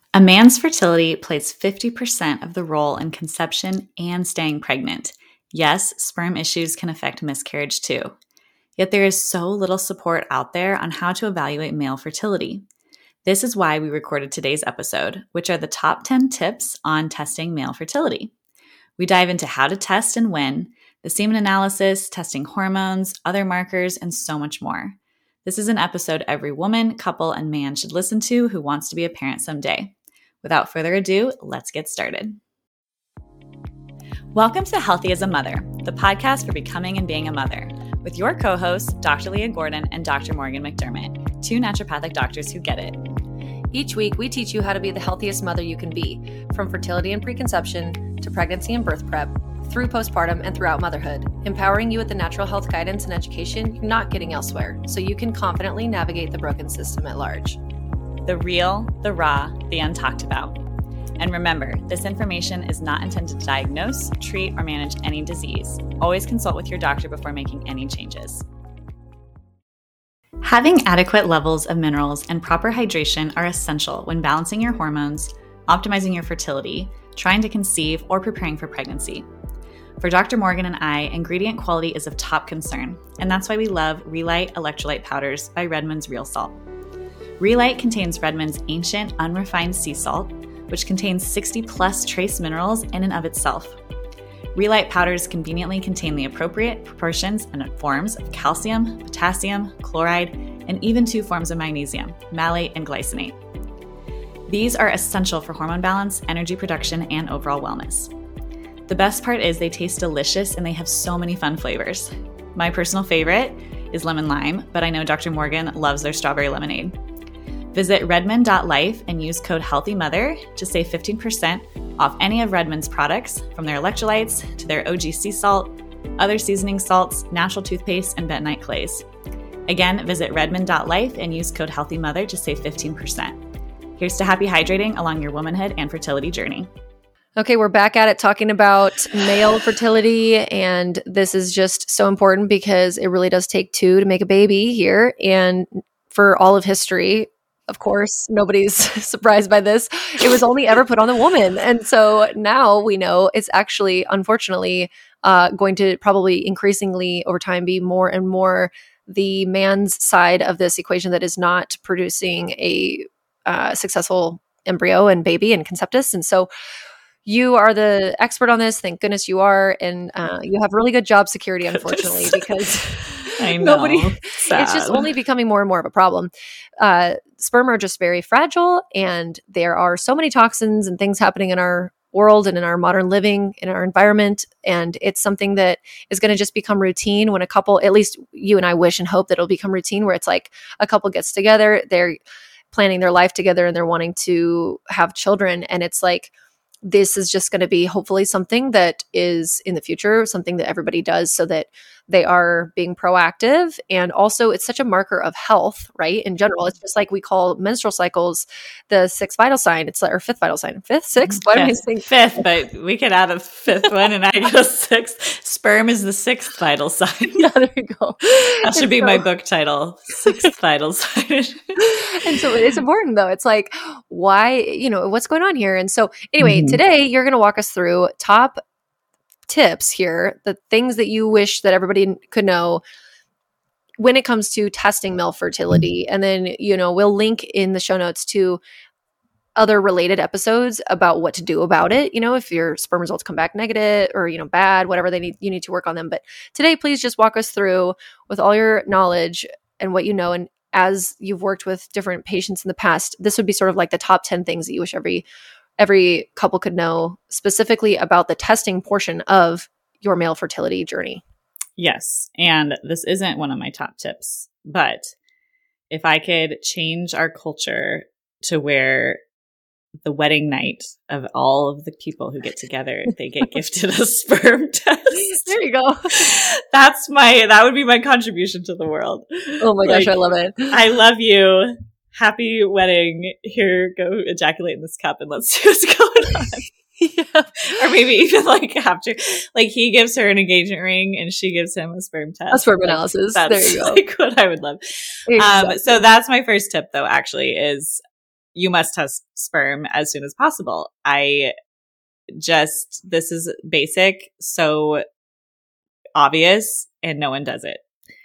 A man's fertility plays 50% of the role in conception and staying pregnant. Yes, sperm issues can affect miscarriage too. Yet there is so little support out there on how to evaluate male fertility. This is why we recorded today's episode, which are the top 10 tips on testing male fertility. We dive into how to test and when, the semen analysis, testing hormones, other markers, and so much more. This is an episode every woman, couple, and man should listen to who wants to be a parent someday. Without further ado, let's get started. Welcome to Healthy as a Mother, the podcast for becoming and being a mother, with your co-hosts, Dr. Leah Gordon and Dr. Morgan McDermott, two naturopathic doctors who get it. Each week, we teach you how to be the healthiest mother you can be, from fertility and preconception to pregnancy and birth prep, through postpartum and throughout motherhood, empowering you with the natural health guidance and education you're not getting elsewhere, so you can confidently navigate the broken system at large. The real, the raw, the untalked about. And remember, this information is not intended to diagnose, treat, or manage any disease. Always consult with your doctor before making any changes. Having adequate levels of minerals and proper hydration are essential when balancing your hormones, optimizing your fertility, trying to conceive, or preparing for pregnancy. For Dr. Morgan and I, ingredient quality is of top concern, and that's why we love Re-Lyte Electrolyte Powders by Redmond's Real Salt. Re-Lyte contains Redmond's ancient, unrefined sea salt, which contains 60-plus trace minerals in and of itself. Re-Lyte powders conveniently contain the appropriate proportions and forms of calcium, potassium, chloride, and even 2 forms of magnesium, malate and glycinate. These are essential for hormone balance, energy production, and overall wellness. The best part is they taste delicious and they have so many fun flavors. My personal favorite is lemon lime, but I know Dr. Morgan loves their strawberry lemonade. Visit redmond.life and use code HEALTHYMOTHER to save 15% off any of Redmond's products, from their electrolytes to their OG sea salt, other seasoning salts, natural toothpaste, and bentonite clays. Again, visit redmond.life and use code HEALTHYMOTHER to save 15%. Here's to happy hydrating along your womanhood and fertility journey. Okay, we're back at it talking about male fertility, and this is just so important because it really does take 2 to make a baby here, and for all of history, of course, nobody's surprised by this. It was only ever put on the woman. And so now we know it's actually, unfortunately, going to probably increasingly over time be more and more the man's side of this equation that is not producing a successful embryo and baby and conceptus. And so you are the expert on this. Thank goodness you are. And you have really good job security, unfortunately, because I know. It's just only becoming more and more of a problem. Sperm are just very fragile, and there are so many toxins and things happening in our world and in our modern living, in our environment. And it's something that is going to just become routine when a couple, at least you and I wish and hope that it'll become routine, where it's like a couple gets together, they're planning their life together and they're wanting to have children. And it's like, this is just going to be hopefully something that is in the future, something that everybody does so that they are being proactive. And also it's such a marker of health, right? In general, it's just like we call menstrual cycles the 6th vital sign. It's like, or 5th vital sign, 5th, 6th. Why am I saying 5th? But we could add a 5th one and I go 6th. Sperm is the 6th vital sign. Yeah, there you go. That should be my book title, 6th vital sign. And so it's important though. It's like, why, what's going on here? And so anyway, today you're going to walk us through top tips here, the things that you wish that everybody could know when it comes to testing male fertility. And then, we'll link in the show notes to other related episodes about what to do about it. If your sperm results come back negative or, bad, whatever you need to work on them. But today, please just walk us through with all your knowledge and what you know. And as you've worked with different patients in the past, this would be sort of like the top 10 things that you wish every couple could know specifically about the testing portion of your male fertility journey. Yes. And this isn't one of my top tips, but if I could change our culture to where the wedding night of all of the people who get together, they get gifted a sperm test. There you go. That would be my contribution to the world. Oh my gosh, I love it. I love you. Happy wedding. Here, go ejaculate in this cup and let's see what's going on. Yeah. Or maybe even like after, like he gives her an engagement ring and she gives him a sperm test. A sperm analysis. That's there you go. Like what I would love. Exactly. So that's my first tip though, actually, is you must test sperm as soon as possible. This is basic, so obvious, and no one does it.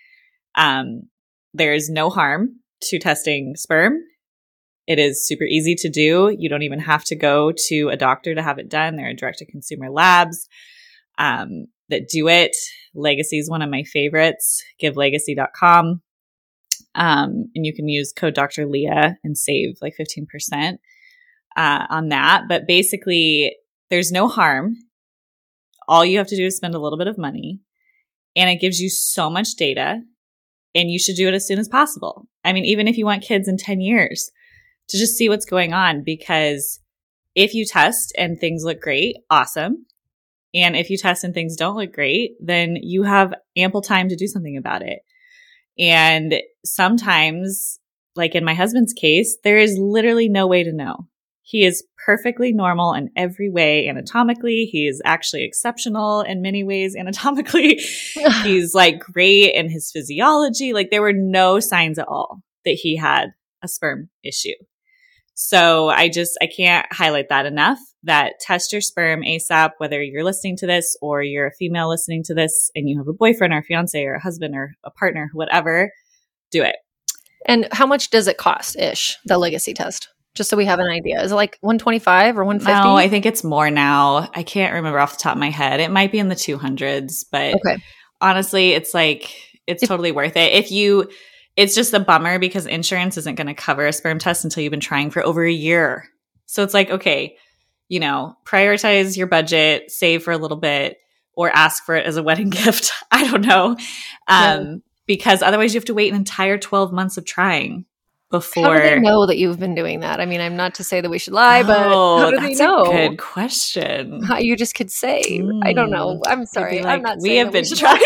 There's no harm to testing sperm. It is super easy to do. You don't even have to go to a doctor to have it done. There are direct-to-consumer labs that do it. Legacy is one of my favorites, givelegacy.com. And you can use code Dr. Leah and save like 15% on that. But basically, there's no harm. All you have to do is spend a little bit of money, and it gives you so much data, and you should do it as soon as possible. I mean, even if you want kids in 10 years, to just see what's going on, because if you test and things look great, awesome. And if you test and things don't look great, then you have ample time to do something about it. And sometimes, like in my husband's case, there is literally no way to know. He is perfectly normal in every way anatomically. He is actually exceptional in many ways anatomically. He's like great in his physiology. Like there were no signs at all that he had a sperm issue. So I can't highlight that enough, that test your sperm ASAP, whether you're listening to this or you're a female listening to this and you have a boyfriend or a fiance or a husband or a partner, whatever, do it. And how much does it cost ish, the Legacy test? Just so we have an idea. Is it like $125 or $150? No, I think it's more now. I can't remember off the top of my head. It might be in the 200s, but honestly, it's totally worth it. It's just a bummer because insurance isn't going to cover a sperm test until you've been trying for over a year. So it's like, okay, prioritize your budget, save for a little bit, or ask for it as a wedding gift. I don't know. Because otherwise you have to wait an entire 12 months of trying before. How do they know that you've been doing that? I mean, I'm not to say that we should lie, but how do they know? That's a good question. You just could say, I don't know. I'm sorry. Like, I'm not we saying have been trying.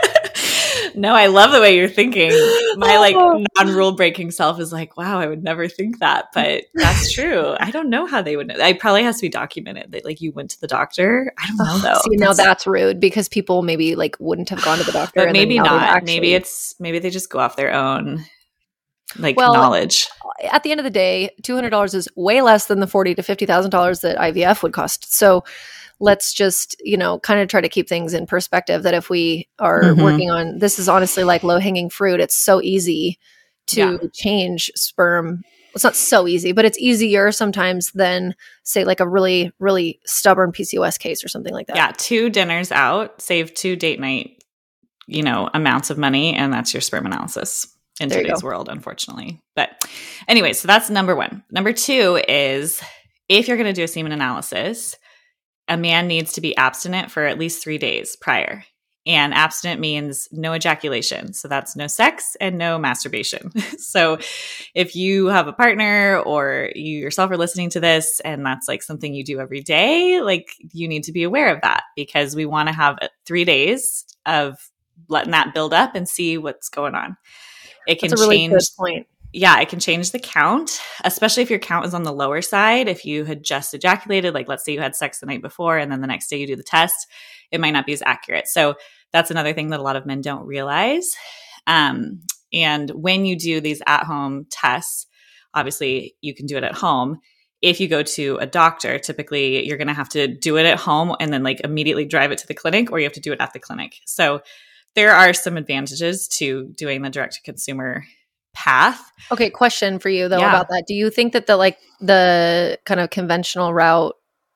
No, I love the way you're thinking. My non-rule breaking self is like, wow, I would never think that, but that's true. I don't know how they would know. It probably has to be documented that you went to the doctor. I don't know though. See, now that's rude because people maybe wouldn't have gone to the doctor. But maybe not. Maybe they just go off their own knowledge. At the end of the day, $200 is way less than the $40,000 to $50,000 that IVF would cost. So let's just, kind of try to keep things in perspective, that if we are working on, this is honestly like low hanging fruit. It's so easy to change sperm. It's not so easy, but it's easier sometimes than say like a really, really stubborn PCOS case or something like that. Yeah. 2 dinners out, save 2 date night, amounts of money. And that's your sperm analysis in today's world, unfortunately. But anyway, so that's number 1. Number 2 is, if you're going to do a semen analysis, a man needs to be abstinent for at least 3 days prior. And abstinent means no ejaculation. So that's no sex and no masturbation. So if you have a partner or you yourself are listening to this and that's like something you do every day, you need to be aware of that, because we want to have 3 days of letting that build up and see what's going on. It can That's a really change. Good point. Yeah, it can change the count, especially if your count is on the lower side. If you had just ejaculated, let's say you had sex the night before and then the next day you do the test, it might not be as accurate. So that's another thing that a lot of men don't realize. And when you do these at-home tests, obviously you can do it at home. If you go to a doctor, typically you're going to have to do it at home and then immediately drive it to the clinic, or you have to do it at the clinic. So there are some advantages to doing the direct-to-consumer path. Okay, question for you though about that. Do you think that the kind of conventional route,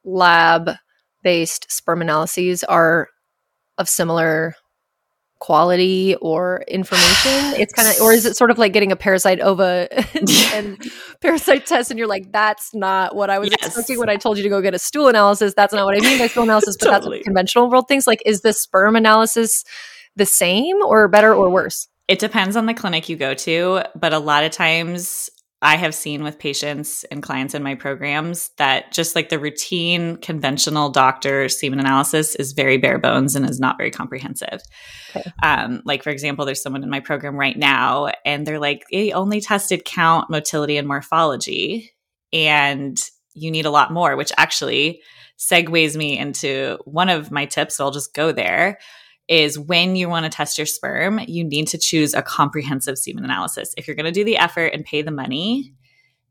lab-based sperm analyses are of similar quality or information? It's kind of, or is it sort of like getting a parasite ova and parasite test, and you're like, that's not what I was expecting when I told you to go get a stool analysis. That's not what I mean by stool analysis, but that's what conventional world thinks. Is the sperm analysis the same or better or worse? It depends on the clinic you go to, but a lot of times I have seen with patients and clients in my programs that just the routine conventional doctor semen analysis is very bare bones and is not very comprehensive. Okay. For example, there's someone in my program right now and they're they only tested count, motility, and morphology, and you need a lot more, which actually segues me into one of my tips. So I'll just go there. Is when you want to test your sperm, you need to choose a comprehensive semen analysis. If you're going to do the effort and pay the money,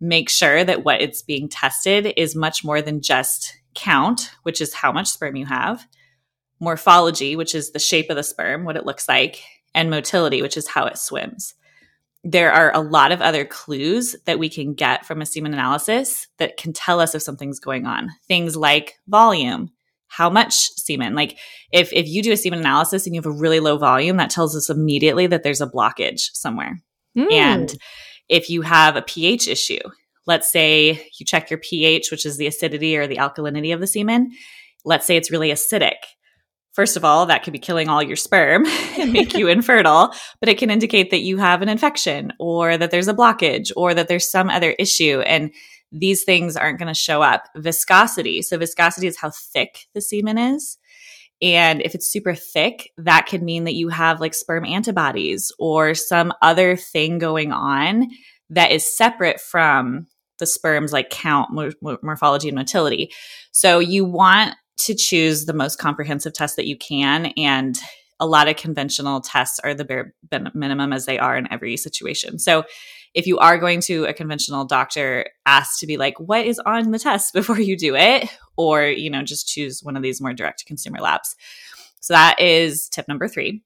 make sure that what it's being tested is much more than just count, which is how much sperm you have, morphology, which is the shape of the sperm, what it looks like, and motility, which is how it swims. There are a lot of other clues that we can get from a semen analysis that can tell us if something's going on. Things like volume, how much semen. Like if you do a semen analysis and you have a really low volume, that tells us immediately that there's a blockage somewhere. And if you have a pH issue, let's say you check your pH, which is the acidity or the alkalinity of the semen. Let's say it's really acidic. First of all, that could be killing all your sperm and make you infertile, but it can indicate that you have an infection or that there's a blockage or that there's some other issue. And these things aren't going to show up. Viscosity. So viscosity is how thick the semen is. And if it's super thick, that could mean that you have like sperm antibodies or some other thing going on that is separate from the sperm's like count, morphology, and motility. So you want to choose the most comprehensive test that you can. And a lot of conventional tests are the bare minimum as they are in every situation. So if you are going to a conventional doctor, ask to be like, what is on the test before you do it? Or, just choose one of these more direct to consumer labs. So that is tip number 3.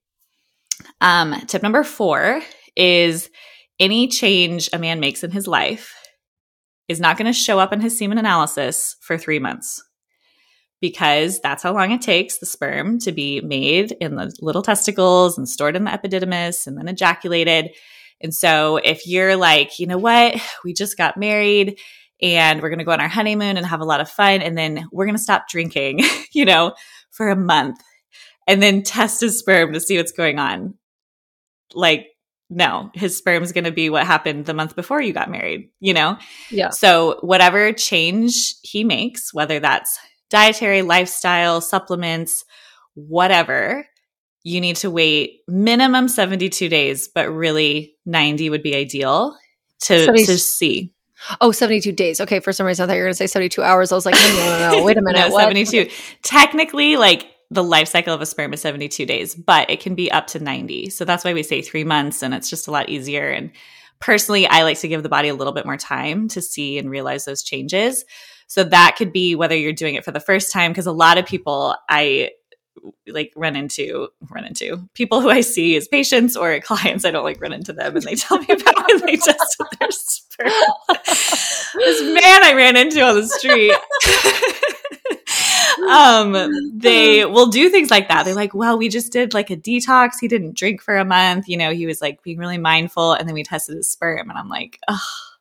Tip number 4 is any change a man makes in his life is not going to show up in his semen analysis for 3 months. Because that's how long it takes the sperm to be made in the little testicles and stored in the epididymis and then ejaculated. And so if you're like, you know what, we just got married and we're going to go on our honeymoon and have a lot of fun, and then we're going to stop drinking, for a month and then test his sperm to see what's going on. Like, no, his sperm is going to be what happened the month before you got married, Yeah. So whatever change he makes, whether that's dietary, lifestyle, supplements, whatever, you need to wait minimum 72 days, but really 90 would be ideal to see. Oh, 72 days. Okay. For some reason, I thought you were going to say 72 hours. I was like, no. Wait a minute. No, 72. Technically, like the life cycle of a sperm is 72 days, but it can be up to 90. So that's why we say 3 months, and it's just a lot easier. And personally, I like to give the body a little bit more time to see and realize those changes. So that could be whether you're doing it for the first time, because a lot of people I like run into people who I see as patients or clients. I don't like run into them, and they tell me about when they tested their sperm. This man I ran into on the street. They will do things like that. They're like, well, we just did like a detox. He didn't drink for a month. He was like being really mindful, and then we tested his sperm, and I'm like, oh,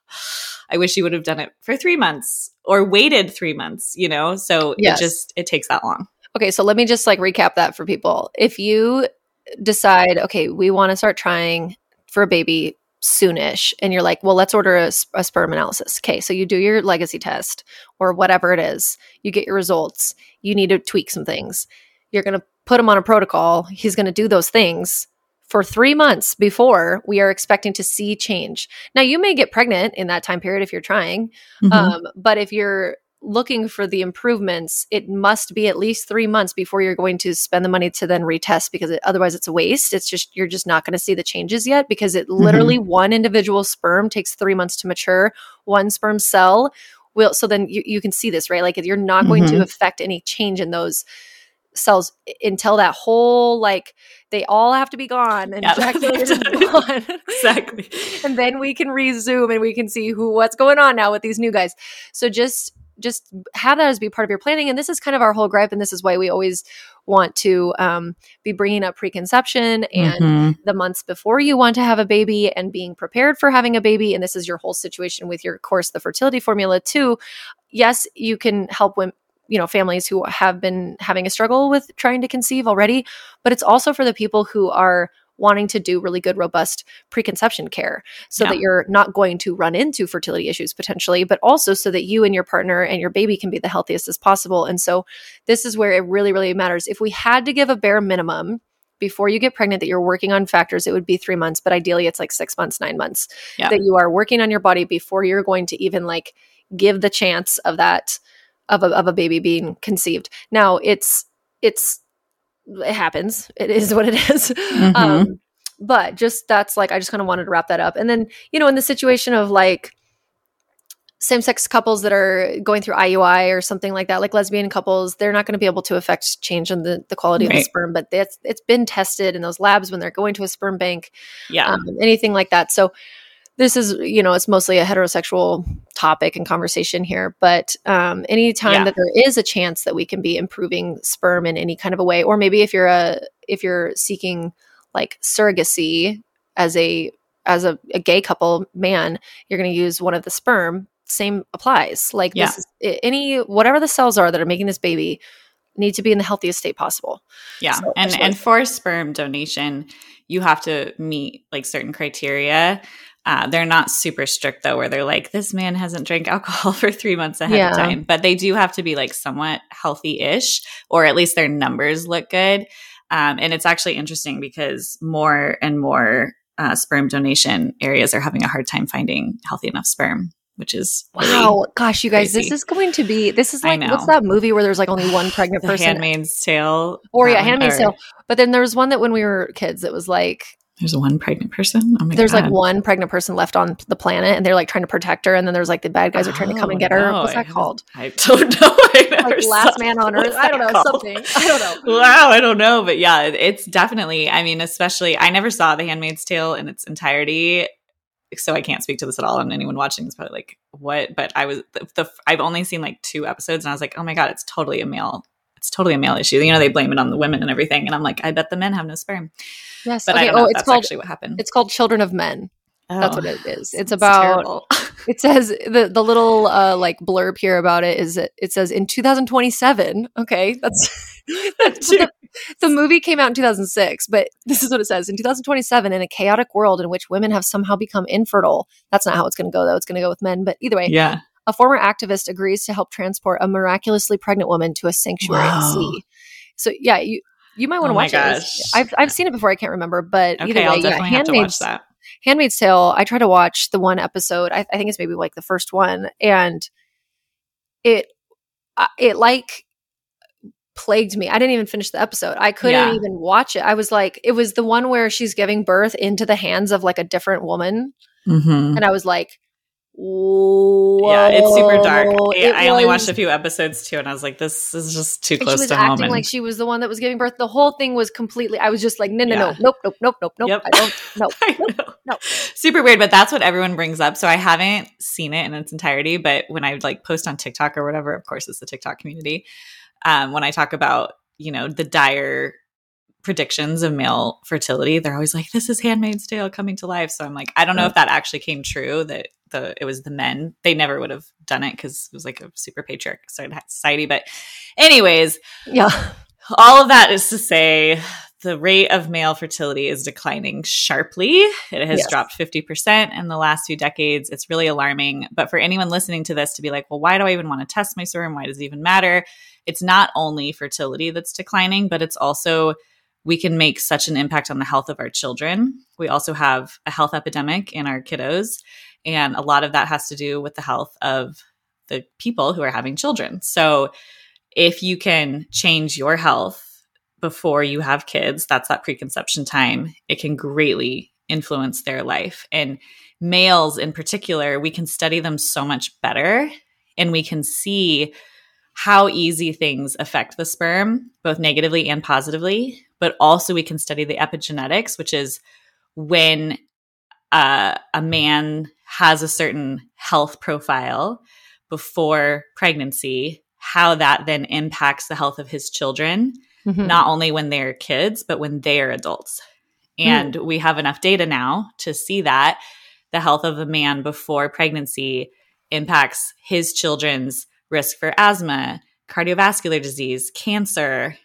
I wish you would have done it for 3 months or waited 3 months, So yes. It takes that long. Okay. So let me just like recap that for people. If you decide, okay, we want to start trying for a baby soonish, and you're like, well, let's order a sperm analysis. Okay. So you do your legacy test or whatever it is, you get your results, you need to tweak some things. You're going to put him on a protocol. He's going to do those things for 3 months before we are expecting to see change. Now, you may get pregnant in that time period if you're trying, but if you're looking for the improvements, it must be at least 3 months before you're going to spend the money to then retest, because otherwise it's a waste. It's just, you're just not going to see the changes yet, because it literally one individual sperm takes 3 months to mature. One sperm cell will, so then you can see this, right? Like you're not going to affect any change in those cells until that whole, like they all have to be gone and ejaculated is gone. Exactly. And then we can resume and we can see what's going on now with these new guys. So just have that as be part of your planning. And this is kind of our whole gripe. And this is why we always want to be bringing up preconception and the months before you want to have a baby and being prepared for having a baby. And this is your whole situation with your course, the fertility formula too. Yes, you can help women, families who have been having a struggle with trying to conceive already, but it's also for the people who are wanting to do really good, robust preconception care so that you're not going to run into fertility issues potentially, but also so that you and your partner and your baby can be the healthiest as possible. And so this is where it really, really matters. If we had to give a bare minimum before you get pregnant that you're working on factors, it would be 3 months, but ideally it's like 6 months, 9 months that you are working on your body before you're going to even like give the chance of that, of a baby being conceived. Now it happens. It is what it is. But just that's like, I just kind of wanted to wrap that up. And then, in the situation of like, same-sex couples that are going through IUI or something like that, like lesbian couples, they're not going to be able to affect change in the quality of the sperm, but it's been tested in those labs when they're going to a sperm bank, anything like that. So this is, it's mostly a heterosexual topic and conversation here, but anytime that there is a chance that we can be improving sperm in any kind of a way, or maybe if you're seeking like surrogacy as a gay couple man, you're going to use one of the sperm, same applies. Like this is whatever the cells are that are making this baby need to be in the healthiest state possible. Yeah. So, and for sperm donation, you have to meet like certain criteria. They're not super strict though, where they're like, this man hasn't drank alcohol for 3 months ahead of time, but they do have to be like somewhat healthy-ish, or at least their numbers look good. And it's actually interesting because more and more sperm donation areas are having a hard time finding healthy enough sperm, which is really gosh, you guys, crazy. This is like, what's that movie where there's like only one pregnant The person? Handmaid's Tale. Or Handmaid's Tale. But then there was one that when we were kids, it was like, there's one pregnant person. Oh my there's God. like one pregnant person left on the planet, and they're like trying to protect her, and then there's like the bad guys are trying to come and get her. What's that called? I don't know. Like Last Man on Earth. I don't know, something. I don't know. Wow, I don't know, but yeah, it's definitely. I mean, especially I never saw The Handmaid's Tale in its entirety, so I can't speak to this at all. And anyone watching is probably like, "What?" But I was I've only seen like 2 episodes, and I was like, "Oh my God, it's totally a male issue." They blame it on the women and everything, and I'm like, I bet the men have no sperm. Yes. But I don't know if that's actually what happened. It's called Children of Men. Oh, that's what it is. It's about, it says the little like blurb here about it is it says in 2027. Okay. That's the movie came out in 2006, but this is what it says. In 2027, in a chaotic world in which women have somehow become infertile. That's not how it's going to go though. It's going to go with men. But either way, a former activist agrees to help transport a miraculously pregnant woman to a sanctuary at sea. So yeah, you might want to watch it. I've seen it before. I can't remember, but okay, either way, I'll definitely have to watch that. Handmaid's Tale. I tried to watch the one episode. I think it's maybe like the first one, and it like plagued me. I didn't even finish the episode. I couldn't even watch it. I was like, it was the one where she's giving birth into the hands of like a different woman, and I was like, whoa. Yeah, it's super dark. I only watched a few episodes too, and I was like, this is just too close to home. She was acting like she was the one that was giving birth. The whole thing was completely, I was just like, no, nope. Yep. I don't, no. Super weird, but that's what everyone brings up. So I haven't seen it in its entirety, but when I like post on TikTok or whatever, of course it's the TikTok community, when I talk about, the dire predictions of male fertility, they're always like, this is Handmaid's Tale coming to life. So I'm like, I don't know if that actually came true, that it was the men. They never would have done it because it was like a super patriarchal society. But anyways, all of that is to say the rate of male fertility is declining sharply. It has dropped 50% in the last few decades. It's really alarming. But for anyone listening to this to be like, well, why do I even want to test my sperm? Why does it even matter? It's not only fertility that's declining, but it's also we can make such an impact on the health of our children. We also have a health epidemic in our kiddos. And a lot of that has to do with the health of the people who are having children. So if you can change your health before you have kids, that's that preconception time, it can greatly influence their life. And males in particular, we can study them so much better, and we can see how easy things affect the sperm, both negatively and positively. But also we can study the epigenetics, which is when a man has a certain health profile before pregnancy, how that then impacts the health of his children, not only when they're kids, but when they're adults. And we have enough data now to see that the health of a man before pregnancy impacts his children's risk for asthma, cardiovascular disease, cancer,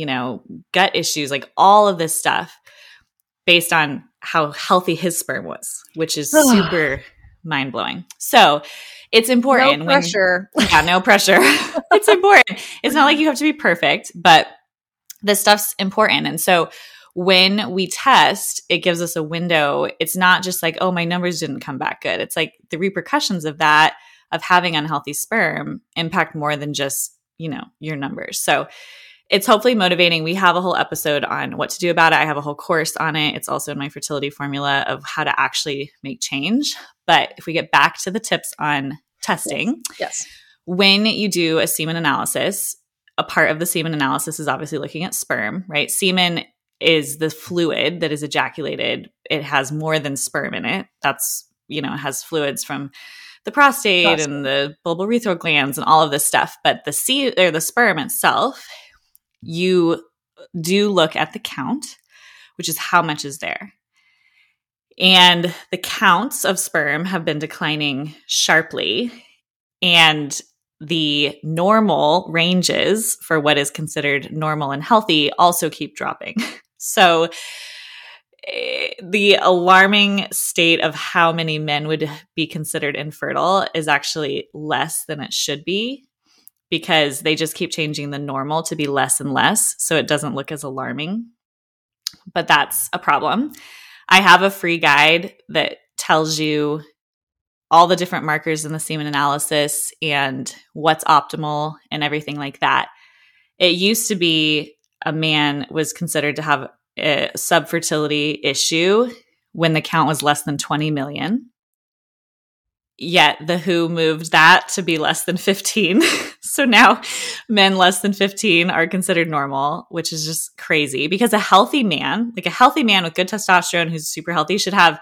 gut issues, like all of this stuff based on how healthy his sperm was, which is super mind-blowing. So it's important. No pressure. No pressure. It's important. It's not like you have to be perfect, but this stuff's important. And so when we test, it gives us a window. It's not just like, oh, my numbers didn't come back good. It's like the repercussions of that, of having unhealthy sperm, impact more than just, your numbers. So it's hopefully motivating. We have a whole episode on what to do about it. I have a whole course on it. It's also in my fertility formula of how to actually make change. But if we get back to the tips on testing. Yes. When you do a semen analysis, a part of the semen analysis is obviously looking at sperm, right? Semen is the fluid that is ejaculated. It has more than sperm in it. That's, it has fluids from the prostate and the bulbourethral glands and all of this stuff. But the sperm itself, you do look at the count, which is how much is there. And the counts of sperm have been declining sharply. And the normal ranges for what is considered normal and healthy also keep dropping. So the alarming state of how many men would be considered infertile is actually less than it should be, because they just keep changing the normal to be less and less, so it doesn't look as alarming. But that's a problem. I have a free guide that tells you all the different markers in the semen analysis and what's optimal and everything like that. It used to be a man was considered to have a subfertility issue when the count was less than 20 million. Yet the WHO moved that to be less than 15. So now men less than 15 are considered normal, which is just crazy, because a healthy man with good testosterone who's super healthy should have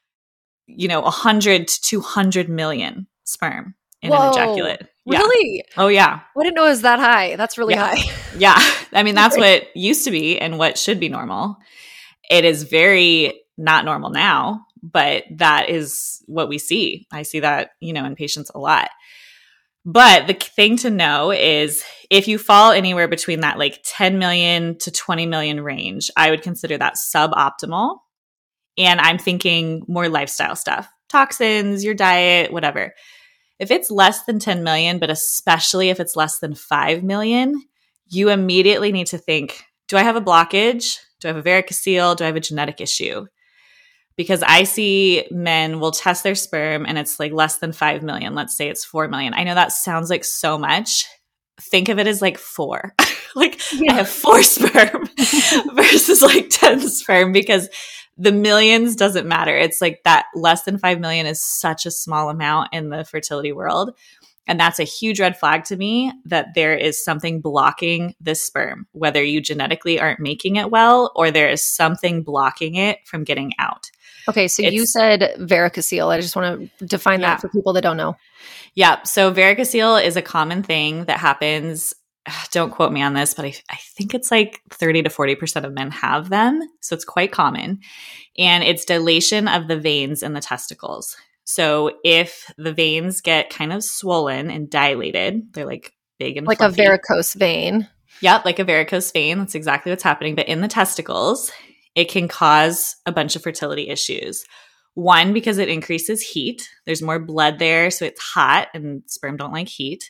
100 to 200 million sperm in an ejaculate. Yeah. Really? Oh, yeah. I didn't know it was that high. That's really high. Yeah. I mean, that's what used to be and what should be normal. It is very not normal now, but that is what we see. I see that, in patients a lot. But the thing to know is if you fall anywhere between that 10 million to 20 million range, I would consider that suboptimal. And I'm thinking more lifestyle stuff, toxins, your diet, whatever. If it's less than 10 million, but especially if it's less than 5 million, you immediately need to think, do I have a blockage? Do I have a varicocele? Do I have a genetic issue? Because I see men will test their sperm and it's less than 5 million. Let's say it's 4 million. I know that sounds like so much. Think of it as 4. I have 4 sperm versus 10 sperm, because the millions doesn't matter. It's that less than 5 million is such a small amount in the fertility world. And that's a huge red flag to me that there is something blocking this sperm, whether you genetically aren't making it well or there is something blocking it from getting out. Okay, so you said varicocele. I just want to define that for people that don't know. Yeah, so varicocele is a common thing that happens. Don't quote me on this, but I think it's 30 to 40% of men have them. So it's quite common. And it's dilation of the veins in the testicles. So if the veins get kind of swollen and dilated, they're big and like fluffy. A varicose vein. Yep, like a varicose vein. That's exactly what's happening. But in the testicles, it can cause a bunch of fertility issues. One, because it increases heat. There's more blood there, so it's hot, and sperm don't like heat.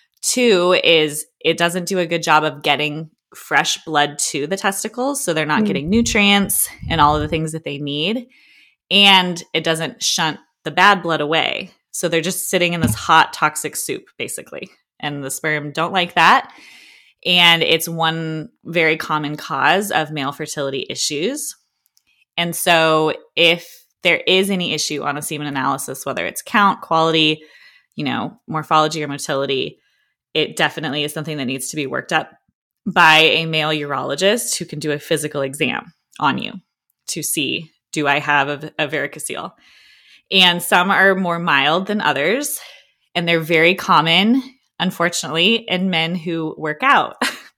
2 is it doesn't do a good job of getting fresh blood to the testicles, so they're not getting nutrients and all of the things that they need. And it doesn't shunt the bad blood away. So they're just sitting in this hot, toxic soup, basically. And the sperm don't like that. And it's one very common cause of male fertility issues. And so if there is any issue on a semen analysis, whether it's count, quality, morphology or motility, it definitely is something that needs to be worked up by a male urologist who can do a physical exam on you to see, do I have a varicocele? And some are more mild than others, and they're very common, unfortunately, in men who work out.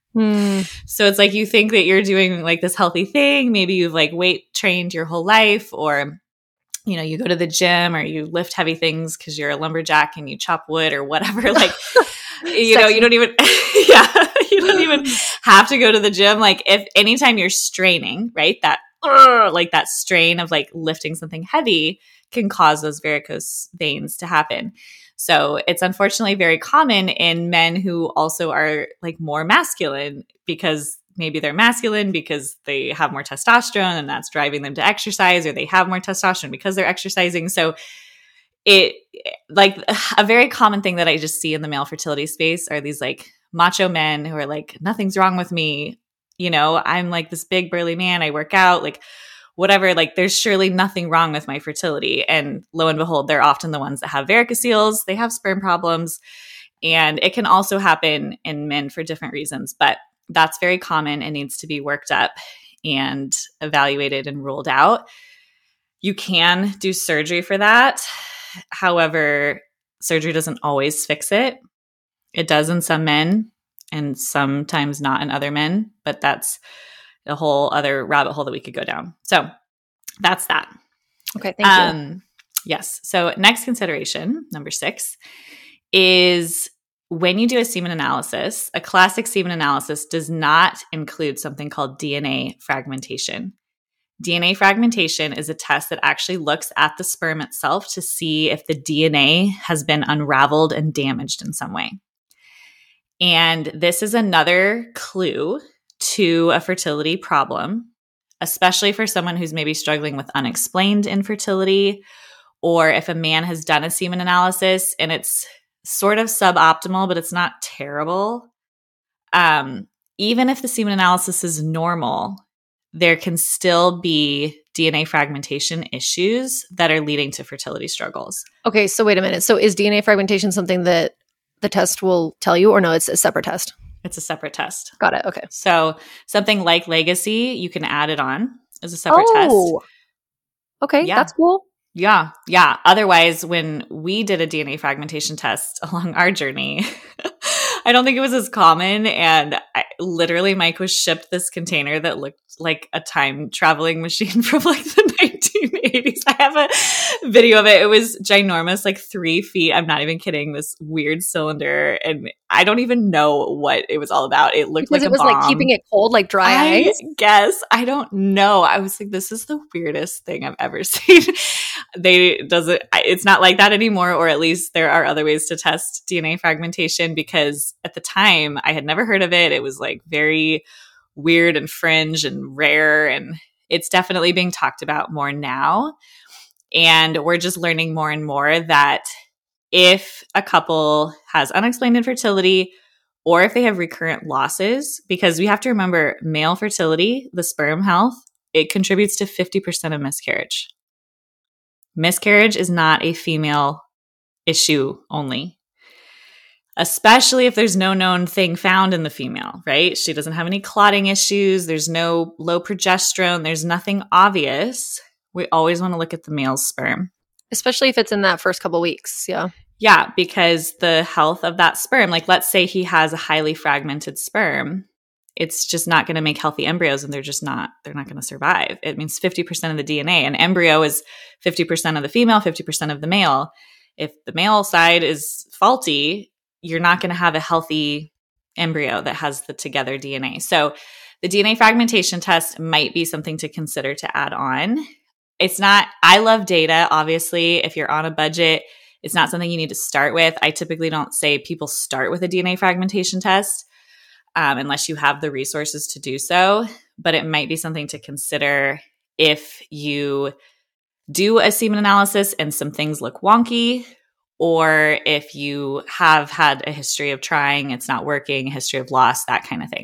So it's you think that you're doing this healthy thing. Maybe you've weight trained your whole life, or you go to the gym, or you lift heavy things because you're a lumberjack and you chop wood or whatever. You don't even, you don't even have to go to the gym. If anytime you're straining, right, that strain of lifting something heavy can cause those varicose veins to happen. So it's unfortunately very common in men who also are more masculine, because maybe they're masculine because they have more testosterone and that's driving them to exercise, or they have more testosterone because they're exercising. So it a very common thing that I just see in the male fertility space are these macho men who are nothing's wrong with me. I'm this big burly man. I work out. whatever, like there's surely nothing wrong with my fertility. And lo and behold, they're often the ones that have varicoceles, they have sperm problems, and it can also happen in men for different reasons, but that's very common and needs to be worked up and evaluated and ruled out. You can do surgery for that. However, surgery doesn't always fix it. It does in some men and sometimes not in other men, but that's a whole other rabbit hole that we could go down. So that's that. Okay, thank you. Yes. So next consideration, number 6, is when you do a semen analysis, a classic semen analysis does not include something called DNA fragmentation. DNA fragmentation is a test that actually looks at the sperm itself to see if the DNA has been unraveled and damaged in some way. And this is another clue to a fertility problem, especially for someone who's maybe struggling with unexplained infertility, or if a man has done a semen analysis and it's sort of suboptimal, but it's not terrible. Even if the semen analysis is normal, there can still be DNA fragmentation issues that are leading to fertility struggles. Okay, so wait a minute. So is DNA fragmentation something that the test will tell you, or no, it's a separate test? It's a separate test. Got it. Okay. So something like Legacy, you can add it on as a separate test. Okay, Yeah. that's cool. Yeah. Otherwise, when we did a DNA fragmentation test along our journey, I don't think it was as common. And literally, Mike was shipped this container that looked like a time traveling machine from like the 1980s. I have a video of it. It was ginormous, like 3 feet. I'm not even kidding. This weird cylinder. And I don't even know what it was all about. It looked Because like it was a bomb. like keeping it cold, like dry I ice. guess. I don't know. I was like, this is the weirdest thing I've ever seen. It's not like that anymore, or at least there are other ways to test DNA fragmentation, because at the time I had never heard of it. It was like very weird and fringe and rare, and it's definitely being talked about more now. And we're just learning more and more that if a couple has unexplained infertility, or if they have recurrent losses, because we have to remember male fertility, the sperm health, it contributes to 50% of miscarriage. Miscarriage is not a female issue only, especially if there's no known thing found in the female, right? She doesn't have any clotting issues. There's no low progesterone. There's nothing obvious. We always want to look at the male's sperm. Especially if it's in that first couple weeks. Yeah. Yeah, because the health of that sperm, like let's say he has a highly fragmented sperm, it's just not going to make healthy embryos, and they're not going to survive. It means 50% of the DNA. An embryo is 50% of the female, 50% of the male. If the male side is faulty, you're not going to have a healthy embryo that has the together DNA. So the DNA fragmentation test might be something to consider to add on. I love data, obviously. If you're on a budget, it's not something you need to start with. I typically don't say people start with a DNA fragmentation test unless you have the resources to do so. But it might be something to consider if you do a semen analysis and some things look wonky, or if you have had a history of trying, it's not working, a history of loss, that kind of thing.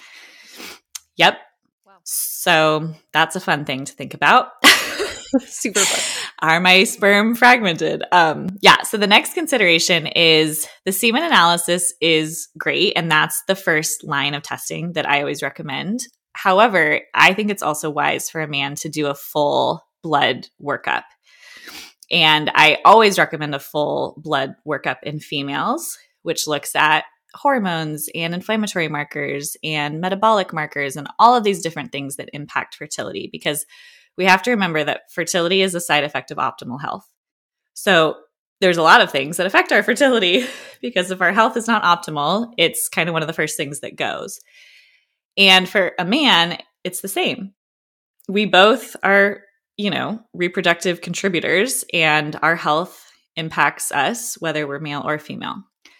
Yep. Wow. So that's a fun thing to think about. Super fun. Are my sperm fragmented? So the next consideration is the semen analysis is great, and that's the first line of testing that I always recommend. However, I think it's also wise for a man to do a full blood workup. And I always recommend a full blood workup in females, which looks at hormones and inflammatory markers and metabolic markers and all of these different things that impact fertility, because we have to remember that fertility is a side effect of optimal health. So there's a lot of things that affect our fertility, because if our health is not optimal, it's kind of one of the first things that goes. And for a man, it's the same. We both are, reproductive contributors, and our health impacts us, whether we're male or female.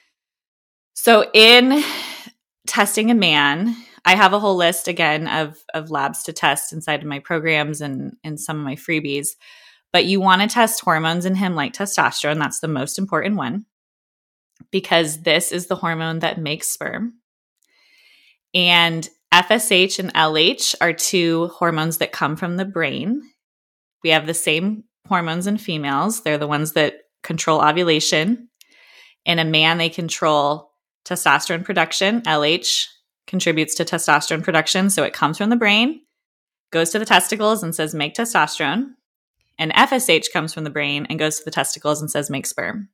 So in testing a man, I have a whole list, again, of labs to test inside of my programs and some of my freebies. But you want to test hormones in him like testosterone. That's the most important one, because this is the hormone that makes sperm. And FSH and LH are two hormones that come from the brain. We have the same hormones in females. They're the ones that control ovulation. In a man, they control testosterone production. LH contributes to testosterone production. So it comes from the brain, goes to the testicles and says, make testosterone. And FSH comes from the brain and goes to the testicles and says, make sperm.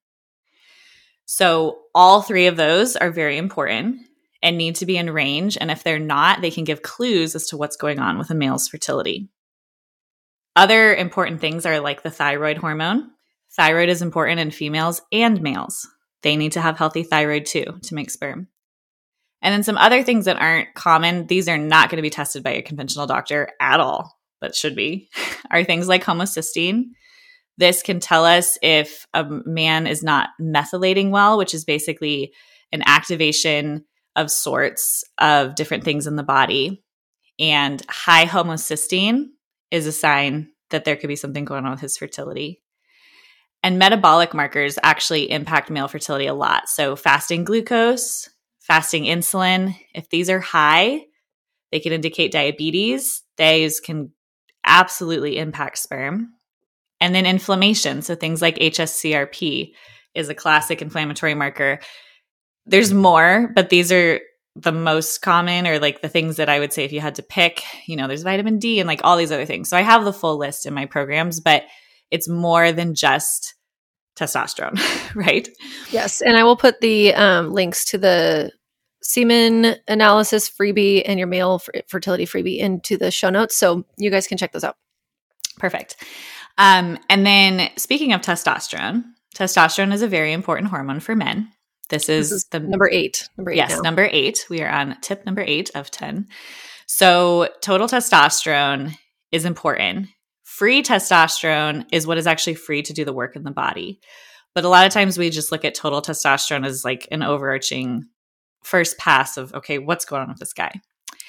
So all three of those are very important and need to be in range. And if they're not, they can give clues as to what's going on with a male's fertility. Other important things are like the thyroid hormone. Thyroid is important in females and males. They need to have healthy thyroid too to make sperm. And then some other things that aren't common, these are not going to be tested by a conventional doctor at all, but should be, are things like homocysteine. This can tell us if a man is not methylating well, which is basically an activation of sorts of different things in the body. And high homocysteine is a sign that there could be something going on with his fertility. And metabolic markers actually impact male fertility a lot. So fasting glucose, fasting insulin, if these are high, they can indicate diabetes. These can absolutely impact sperm. And then inflammation. So things like HSCRP is a classic inflammatory marker. There's more, but these are the most common, or like the things that I would say if you had to pick. There's vitamin D and like all these other things. So I have the full list in my programs, but it's more than just testosterone, right? Yes. And I will put the links to the semen analysis freebie and your male fertility freebie into the show notes. So you guys can check those out. Perfect. And then speaking of testosterone is a very important hormone for men. This is the number 8. Number 8. We are on tip number 8 of 10. So total testosterone is important. Free testosterone is what is actually free to do the work in the body. But a lot of times we just look at total testosterone as like an overarching first pass of, okay, what's going on with this guy?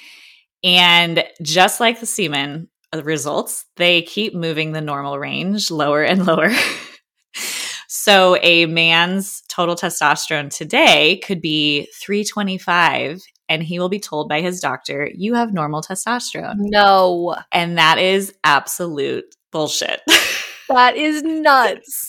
And just like the semen results, they keep moving the normal range lower and lower. So a man's total testosterone today could be 325, and he will be told by his doctor, you have normal testosterone. No. And that is absolute bullshit. That is nuts.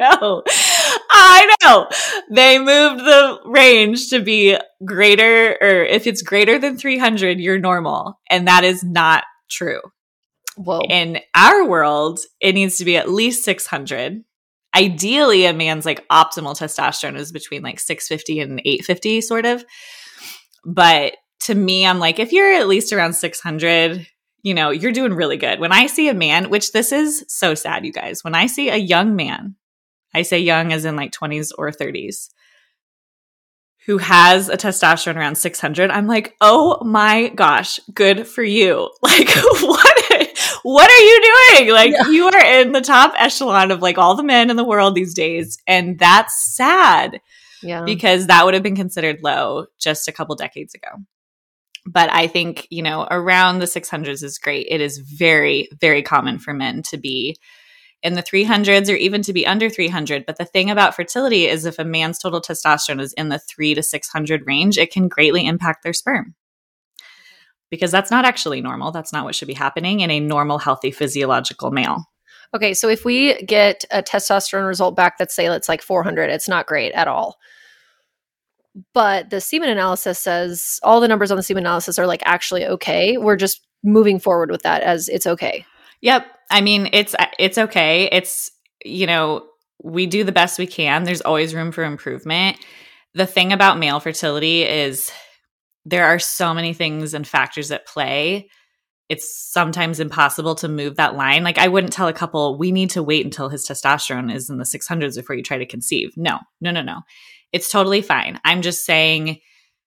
I know. They moved the range to be greater, or if it's greater than 300, you're normal. And that is not true. Whoa. In our world, it needs to be at least 600. Ideally, a man's like optimal testosterone is between like 650 and 850 sort of. But to me, I'm like, if you're at least around 600, you're doing really good. When I see a man, which this is so sad, you guys, when I see a young man, I say young as in like 20s or 30s, who has a testosterone around 600, I'm like, oh my gosh, good for you. Like, what are you doing? Like, you are in the top echelon of like all the men in the world these days. And that's sad. Yeah. Because that would have been considered low just a couple decades ago. But I think, around the 600s is great. It is very, very common for men to be in the 300s or even to be under 300. But the thing about fertility is if a man's total testosterone is in the 300 to 600 range, it can greatly impact their sperm. Because that's not actually normal. That's not what should be happening in a normal, healthy, physiological male. Okay, so if we get a testosterone result back that's, say, it's like 400, it's not great at all. But the semen analysis says all the numbers on the semen analysis are like actually okay. We're just moving forward with that as it's okay. Yep. I mean, it's okay. It's, we do the best we can. There's always room for improvement. The thing about male fertility is there are so many things and factors at play. It's sometimes impossible to move that line. Like I wouldn't tell a couple, we need to wait until his testosterone is in the 600s before you try to conceive. No. It's totally fine. I'm just saying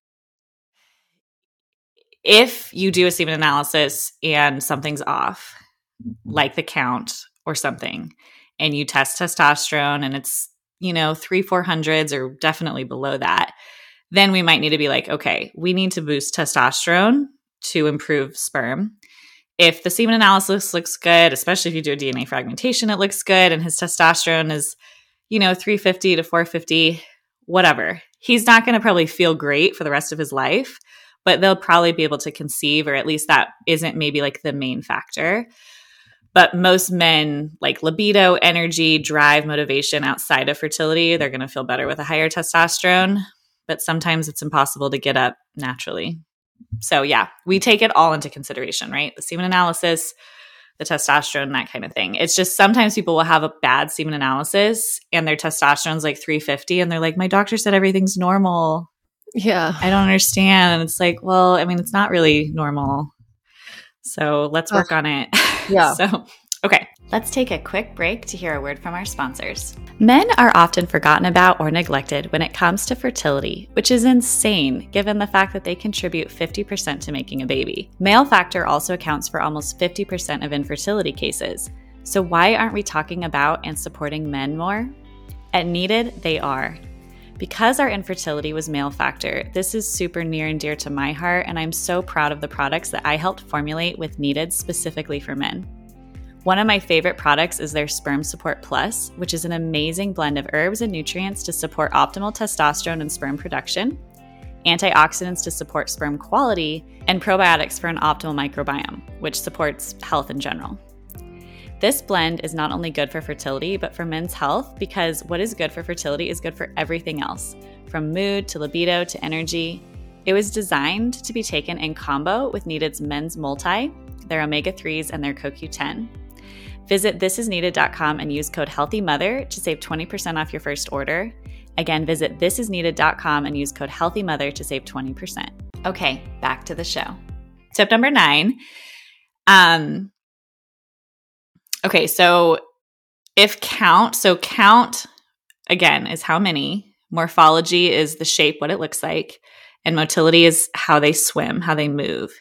if you do a semen analysis and something's off, like the count or something, and you test testosterone and it's, 300-400s or definitely below that, then we might need to be like, okay, we need to boost testosterone to improve sperm. If the semen analysis looks good, especially if you do a DNA fragmentation, it looks good, and his testosterone is, 350 to 450, whatever. He's not going to probably feel great for the rest of his life, but they'll probably be able to conceive, or at least that isn't maybe like the main factor. But most men, like libido, energy, drive, motivation outside of fertility, they're going to feel better with a higher testosterone. But sometimes it's impossible to get up naturally. So yeah, we take it all into consideration, right? The semen analysis, the testosterone, that kind of thing. It's just sometimes people will have a bad semen analysis and their testosterone's like 350 and they're like, my doctor said everything's normal. Yeah. I don't understand. And it's like, well, I mean, it's not really normal. So let's work on it. Yeah. So, okay. Let's take a quick break to hear a word from our sponsors. Men are often forgotten about or neglected when it comes to fertility, which is insane given the fact that they contribute 50% to making a baby. Male factor also accounts for almost 50% of infertility cases. So why aren't we talking about and supporting men more? At Needed, they are. Because our infertility was male factor, this is super near and dear to my heart, and I'm so proud of the products that I helped formulate with Needed specifically for men. One of my favorite products is their Sperm Support Plus, which is an amazing blend of herbs and nutrients to support optimal testosterone and sperm production, antioxidants to support sperm quality, and probiotics for an optimal microbiome, which supports health in general. This blend is not only good for fertility, but for men's health, because what is good for fertility is good for everything else, from mood to libido to energy. It was designed to be taken in combo with Needed's Men's Multi, their omega-3s, and their CoQ10. Visit thisisneeded.com and use code HEALTHYMOTHER to save 20% off your first order. Again, visit thisisneeded.com and use code HEALTHYMOTHER to save 20%. Okay, back to the show. Tip number 9. Okay, so count, again, is how many. Morphology is the shape, what it looks like. And motility is how they swim, how they move.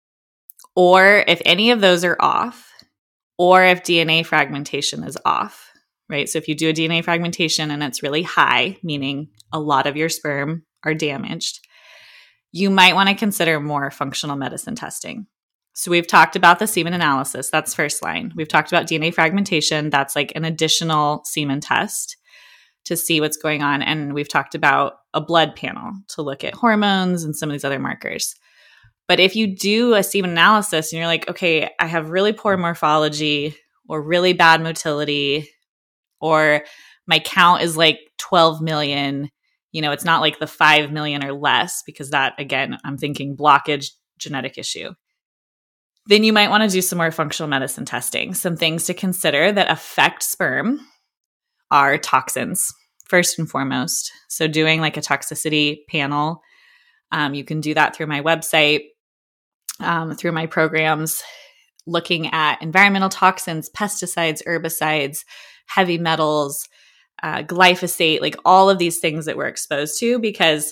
Or if any of those are off, or if DNA fragmentation is off, right? So if you do a DNA fragmentation and it's really high, meaning a lot of your sperm are damaged, you might want to consider more functional medicine testing. So we've talked about the semen analysis. That's first line. We've talked about DNA fragmentation. That's like an additional semen test to see what's going on. And we've talked about a blood panel to look at hormones and some of these other markers. But if you do a semen analysis and you're like, okay, I have really poor morphology or really bad motility, or my count is like 12 million, it's not like the 5 million or less, because that, again, I'm thinking blockage, genetic issue. Then you might want to do some more functional medicine testing. Some things to consider that affect sperm are toxins, first and foremost. So doing like a toxicity panel, you can do that through my website. Through my programs, looking at environmental toxins, pesticides, herbicides, heavy metals, glyphosate, like all of these things that we're exposed to, because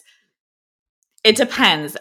it depends.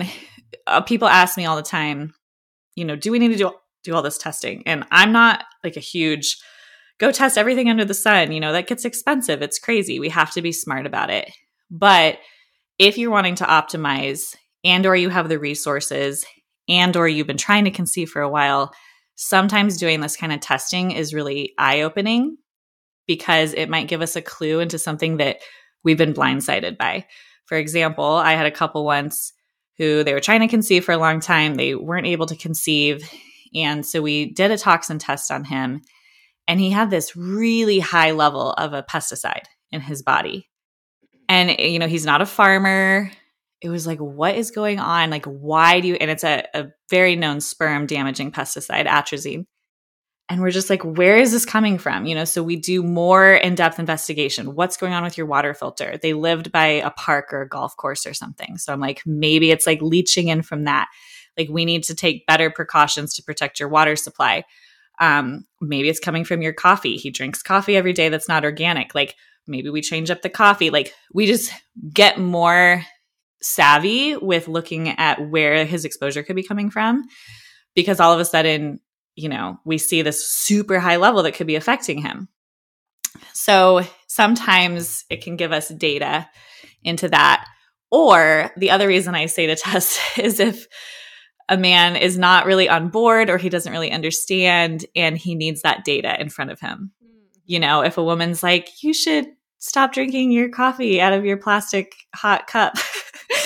People ask me all the time, do we need to do all this testing? And I'm not like a huge go test everything under the sun. That gets expensive. It's crazy. We have to be smart about it. But if you're wanting to optimize and or you have the resources and or you've been trying to conceive for a while, sometimes doing this kind of testing is really eye-opening, because it might give us a clue into something that we've been blindsided by. For example, I had a couple once who they were trying to conceive for a long time. They weren't able to conceive. And so we did a toxin test on him, and he had this really high level of a pesticide in his body. And, he's not a farmer. It was like, what is going on? Like, why do you, and it's a very known sperm damaging pesticide, atrazine. And we're just like, where is this coming from? So we do more in-depth investigation. What's going on with your water filter? They lived by a park or a golf course or something. So I'm like, maybe it's like leaching in from that. Like, we need to take better precautions to protect your water supply. Maybe it's coming from your coffee. He drinks coffee every day that's not organic. Like, maybe we change up the coffee. Like, we just get more savvy with looking at where his exposure could be coming from, because all of a sudden, we see this super high level that could be affecting him. So sometimes it can give us data into that. Or the other reason I say to test is if a man is not really on board or he doesn't really understand and he needs that data in front of him. If a woman's like, you should stop drinking your coffee out of your plastic hot cup.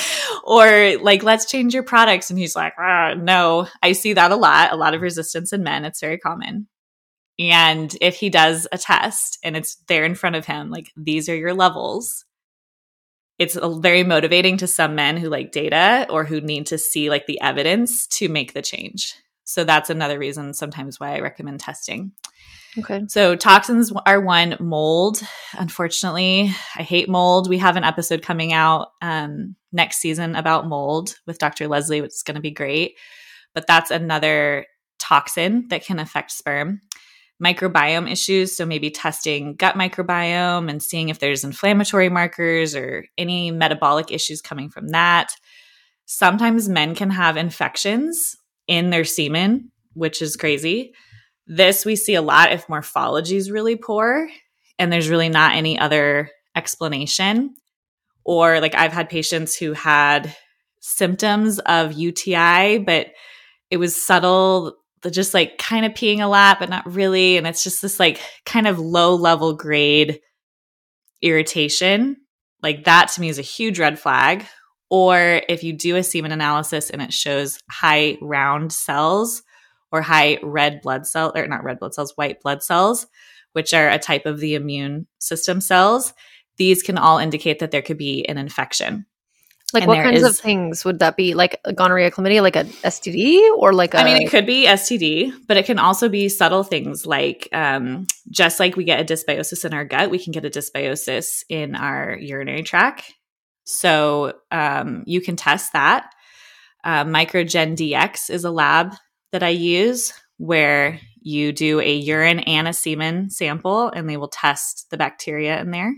Or like, let's change your products. And he's like, no. I see that a lot of resistance in men. It's very common. And if he does a test and it's there in front of him, like, these are your levels, it's very motivating to some men who like data or who need to see like the evidence to make the change. So that's another reason sometimes why I recommend testing. Okay. So toxins are one. Mold. Unfortunately, I hate mold. We have an episode coming out next season about mold with Dr. Leslie, which is going to be great. But that's another toxin that can affect sperm. Microbiome issues. So maybe testing gut microbiome and seeing if there's inflammatory markers or any metabolic issues coming from that. Sometimes men can have infections in their semen, which is crazy. This we see a lot if morphology is really poor and there's really not any other explanation. Or like I've had patients who had symptoms of UTI, but it was subtle, just like kind of peeing a lot, but not really. And it's just this like kind of low level grade irritation. Like that to me is a huge red flag. Or if you do a semen analysis and it shows high round cells or high red blood cell, or not red blood cells, white blood cells, which are a type of the immune system cells, these can all indicate that there could be an infection. Like, what kinds of things would that be? Like gonorrhea, chlamydia, like a STD, or like I mean, it could be STD, but it can also be subtle things like just like we get a dysbiosis in our gut, we can get a dysbiosis in our urinary tract. So you can test that. Microgen DX is a lab that I use where you do a urine and a semen sample and they will test the bacteria in there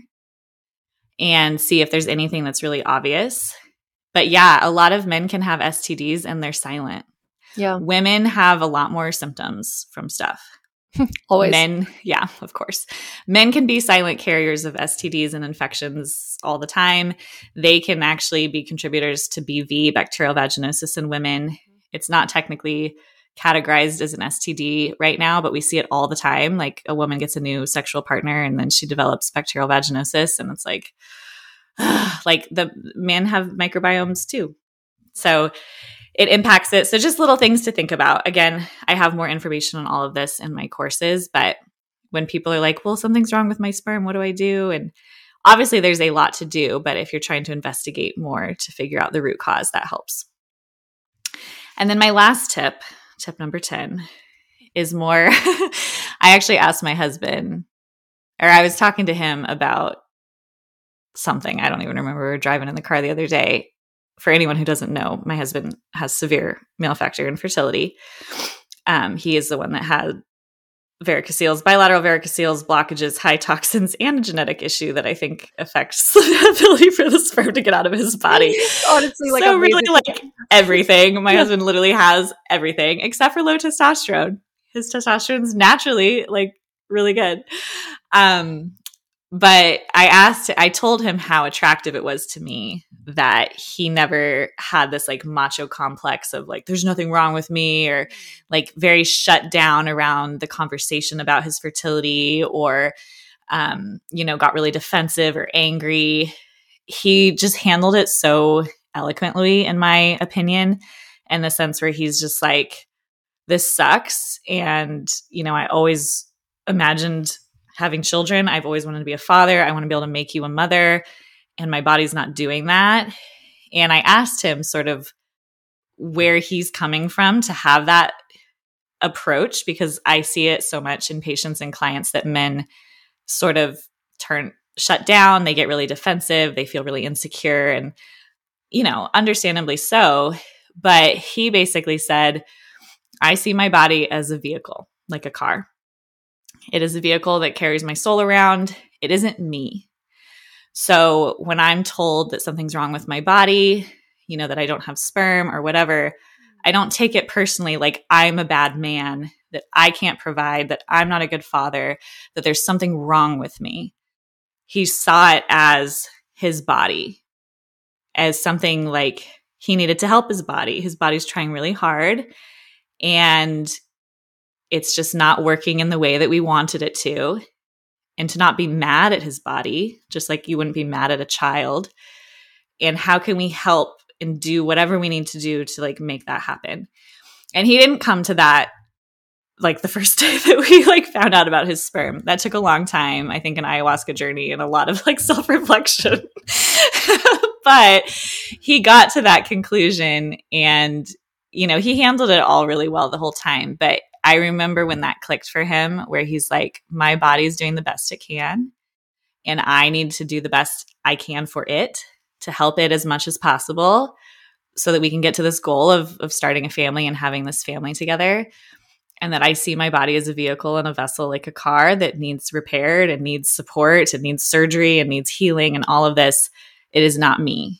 and see if there's anything that's really obvious. But yeah, a lot of men can have STDs and they're silent. Yeah. Women have a lot more symptoms from stuff. Always. Men, yeah, of course. Men can be silent carriers of STDs and infections all the time. They can actually be contributors to BV, bacterial vaginosis, in women. It's not technically categorized as an STD right now, but we see it all the time. Like a woman gets a new sexual partner and then she develops bacterial vaginosis, and it's like the men have microbiomes too. So it impacts it. So just little things to think about. Again, I have more information on all of this in my courses, but when people are like, well, something's wrong with my sperm, what do I do? And obviously there's a lot to do, but if you're trying to investigate more to figure out the root cause, that helps. And then my last tip number 10, is more, I actually asked my husband, or I was talking to him about something. I don't even remember. We were driving in the car the other day. For anyone who doesn't know, my husband has severe male factor infertility. He is the one that had varicoceles, bilateral varicoceles, blockages, high toxins, and a genetic issue that I think affects the ability for the sperm to get out of his body. Honestly, like, so really like everything. My husband literally has everything except for low testosterone. His testosterone's naturally like really good. But I told him how attractive it was to me that he never had this like macho complex of like, there's nothing wrong with me, or like very shut down around the conversation about his fertility, or, got really defensive or angry. He just handled it so eloquently, in my opinion, in the sense where he's just like, this sucks. And, I always imagined having children. I've always wanted to be a father. I want to be able to make you a mother, and my body's not doing that. And I asked him sort of where he's coming from to have that approach, because I see it so much in patients and clients that men sort of shut down. They get really defensive. They feel really insecure, and, understandably so. But he basically said, I see my body as a vehicle, like a car. It is a vehicle that carries my soul around. It isn't me. So when I'm told that something's wrong with my body, that I don't have sperm or whatever, I don't take it personally like I'm a bad man, that I can't provide, that I'm not a good father, that there's something wrong with me. He saw it as his body, as something like he needed to help his body. His body's trying really hard, and it's just not working in the way that we wanted it to. And to not be mad at his body, just like you wouldn't be mad at a child. And how can we help and do whatever we need to do to like make that happen. And he didn't come to that like the first day that we like found out about his sperm. That took a long time, I think, an ayahuasca journey and a lot of like self-reflection. But he got to that conclusion, and, you know, he handled it all really well the whole time. But I remember when that clicked for him, where he's like, my body's doing the best it can, and I need to do the best I can for it to help it as much as possible so that we can get to this goal of starting a family and having this family together. And that I see my body as a vehicle and a vessel, like a car that needs repaired and needs support and needs surgery and needs healing and all of this. It is not me.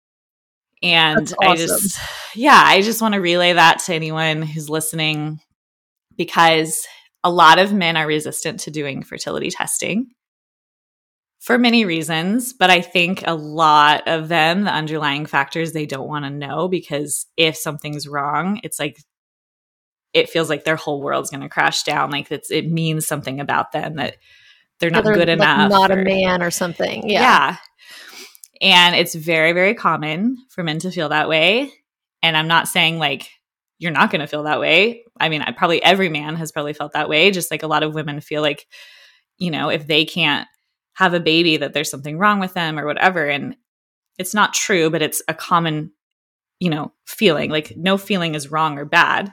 And That's awesome. I just want to relay that to anyone who's listening, because a lot of men are resistant to doing fertility testing for many reasons. But I think a lot of them, the underlying factors, they don't want to know, because if something's wrong, it's like, it feels like their whole world's going to crash down. Like it means something about them, that they're not good enough. Not a man or something. Yeah. And it's very, very common for men to feel that way. And I'm not saying like, you're not going to feel that way. I mean, probably every man has probably felt that way. Just like a lot of women feel like, you know, if they can't have a baby, that there's something wrong with them or whatever. And it's not true, but it's a common, you know, feeling. Like no feeling is wrong or bad.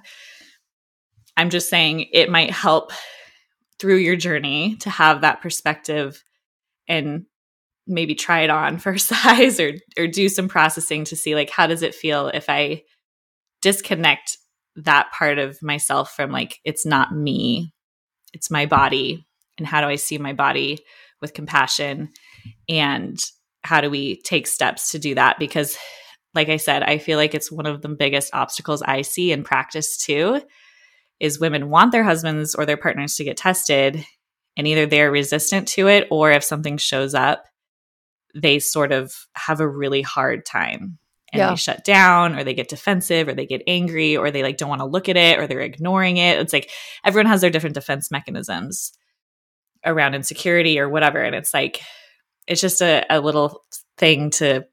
I'm just saying it might help through your journey to have that perspective and maybe try it on for size or do some processing to see like, how does it feel if I disconnect that part of myself from like, it's not me, it's my body. And how do I see my body with compassion? And how do we take steps to do that? Because like I said, I feel like it's one of the biggest obstacles I see in practice too, is women want their husbands or their partners to get tested, and either they're resistant to it, or if something shows up, they sort of have a really hard time and they shut down, or they get defensive, or they get angry, or they like don't want to look at it, or they're ignoring it. It's like everyone has their different defense mechanisms around insecurity or whatever. And it's like, it's just a little thing to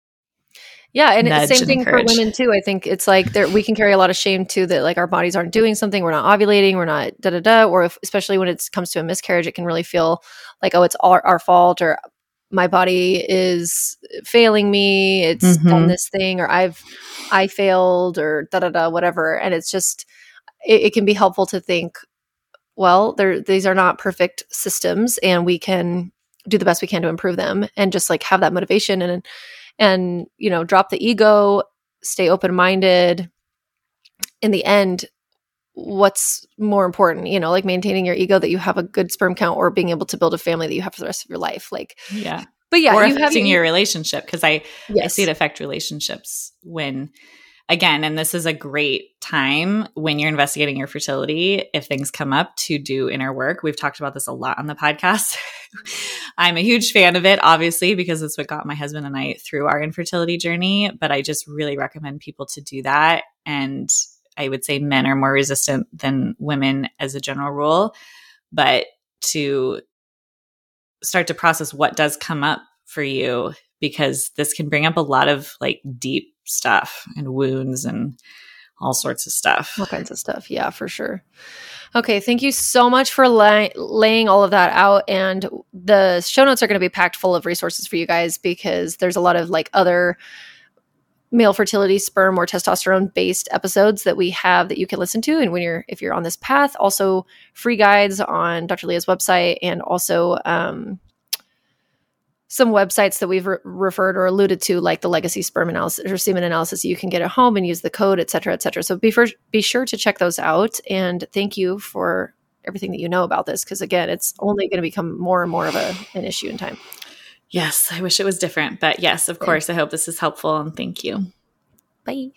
and it's the same thing for women too. I think it's like we can carry a lot of shame too, that like our bodies aren't doing something, we're not ovulating, we're not or if, especially when it comes to a miscarriage, it can really feel like, oh, it's our fault, or my body is failing me, it's done this thing, or I failed, or whatever. And it's just, it can be helpful to think, well, these are not perfect systems, and we can do the best we can to improve them, and just like have that motivation and, you know, drop the ego, stay open-minded. In the end, what's more important, you know, like maintaining your ego that you have a good sperm count, or being able to build a family that you have for the rest of your life. Like, but or affecting your relationship. Cause I see it affect relationships when, again, and this is a great time when you're investigating your fertility, if things come up, to do inner work. We've talked about this a lot on the podcast. I'm a huge fan of it, obviously, because it's what got my husband and I through our infertility journey. But I just really recommend people to do that. And I would say men are more resistant than women as a general rule, but to start to process what does come up for you, because this can bring up a lot of like deep stuff and wounds and all sorts of stuff. All kinds of stuff. Yeah, for sure. Okay. Thank you so much for laying all of that out. And the show notes are going to be packed full of resources for you guys, because there's a lot of like other male fertility, sperm or testosterone based episodes that we have that you can listen to. And if you're on this path, also free guides on Dr. Leah's website, and also some websites that we've referred or alluded to, like the Legacy Sperm Analysis or Semen Analysis. You can get at home and use the code, et cetera, et cetera. So be sure to check those out. And thank you for everything that you know about this, because again, it's only going to become more and more of an issue in time. Yes, I wish it was different. But yes, of course, I hope this is helpful, and thank you. Bye.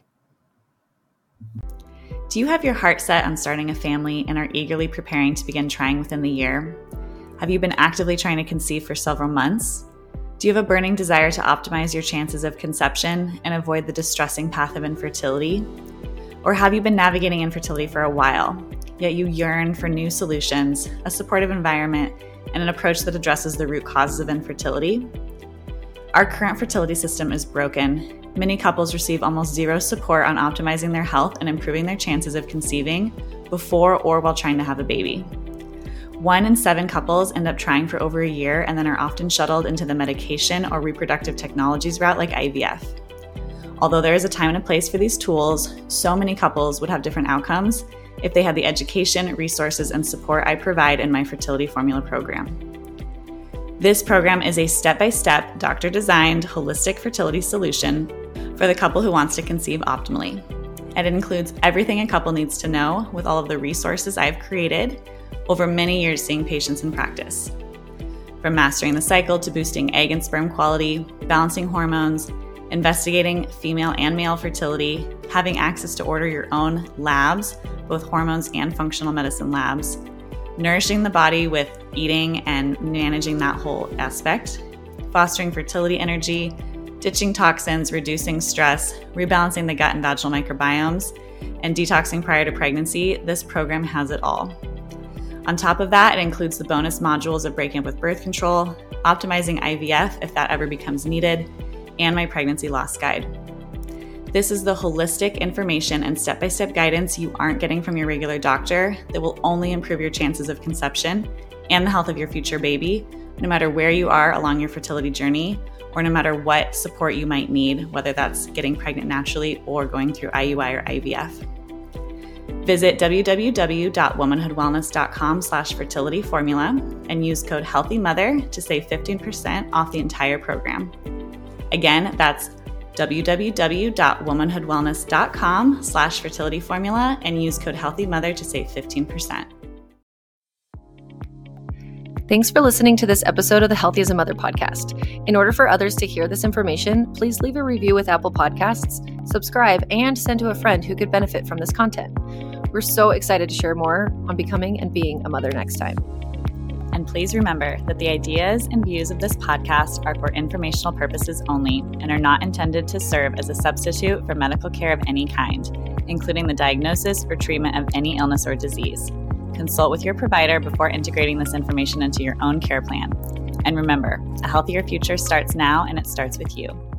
Do you have your heart set on starting a family and are eagerly preparing to begin trying within the year? Have you been actively trying to conceive for several months? Do you have a burning desire to optimize your chances of conception and avoid the distressing path of infertility? Or have you been navigating infertility for a while, yet you yearn for new solutions, a supportive environment, and an approach that addresses the root causes of infertility? Our current fertility system is broken, many couples receive almost zero support on optimizing their health and improving their chances of conceiving before or while trying to have a baby. 1 in 7 couples end up trying for over a year and then are often shuttled into the medication or reproductive technologies route like IVF. Although there is a time and a place for these tools, so many couples would have different outcomes if they had the education, resources, and support I provide in my Fertility Formula program. This program is a step-by-step, doctor-designed, holistic fertility solution for the couple who wants to conceive optimally. And it includes everything a couple needs to know with all of the resources I've created over many years seeing patients in practice. From mastering the cycle to boosting egg and sperm quality, balancing hormones, investigating female and male fertility, having access to order your own labs, both hormones and functional medicine labs, nourishing the body with eating and managing that whole aspect, fostering fertility energy, ditching toxins, reducing stress, rebalancing the gut and vaginal microbiomes, and detoxing prior to pregnancy. This program has it all. On top of that, it includes the bonus modules of breaking up with birth control, optimizing IVF if that ever becomes needed, and my pregnancy loss guide. This is the holistic information and step-by-step guidance you aren't getting from your regular doctor that will only improve your chances of conception and the health of your future baby, no matter where you are along your fertility journey, or no matter what support you might need, whether that's getting pregnant naturally or going through IUI or IVF. Visit www.womanhoodwellness.com/fertilityformula and use code HEALTHYMOTHER to save 15% off the entire program. Again, that's www.womanhoodwellness.com/fertilityformula and use code HEALTHYMOTHER to save 15%. Thanks for listening to this episode of the Healthy as a Mother podcast. In order for others to hear this information, please leave a review with Apple Podcasts, subscribe, and send to a friend who could benefit from this content. We're so excited to share more on becoming and being a mother next time. And please remember that the ideas and views of this podcast are for informational purposes only and are not intended to serve as a substitute for medical care of any kind, including the diagnosis or treatment of any illness or disease. Consult with your provider before integrating this information into your own care plan. And remember, a healthier future starts now, and it starts with you.